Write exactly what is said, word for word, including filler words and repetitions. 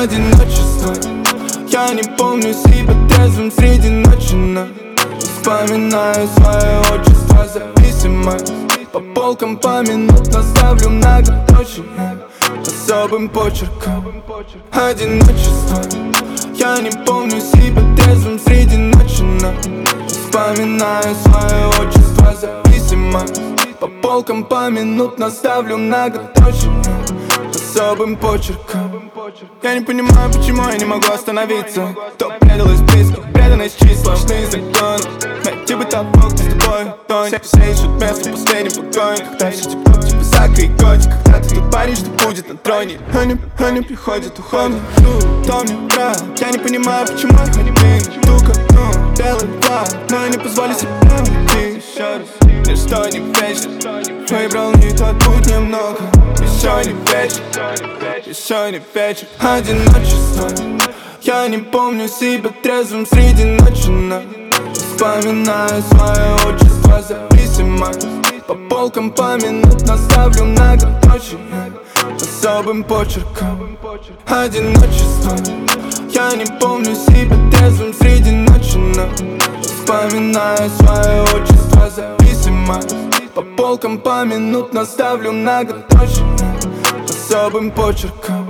одиночество. Я не помню себя трезвым среди ночи, но вспоминаю свое отчество, зависимость. По полкам поминутно ставлю многоточие особым почерком. Одиночество. Я не помню себя трезвым среди ночи, но вспоминаю свое отчество, зависимость. По полкам поминутно ставлю многоточие особым почерком. Я не понимаю, почему я не могу остановиться. Кто предал из близко, преданность числа, сплошные законы. Найти бы того, кто с тобой тонет. Все ищут место в последнем покое, когда все тепло, типа Зака и Коди. Когда ты тот парень, что будет на троне. Они, они приходят ухом, то мне брат. Я не понимаю, почему я один. Тука, ну, белый план, но не позволю себе уйти еще раз. Ничто не вечно, выбрал не тот путь немного. Еще не вечер, еще не вечер. Одиночество. Я не помню себя трезвым среди ночи, но вспоминаю свое отчество, зависимость. По полкам поминутно ставлю многоточие особым почерком. Одиночество. Я не помню себя трезвым среди ночи, но вспоминаю свое отчество, зависимость. По полкам поминутно ставлю многоточие особым почерком.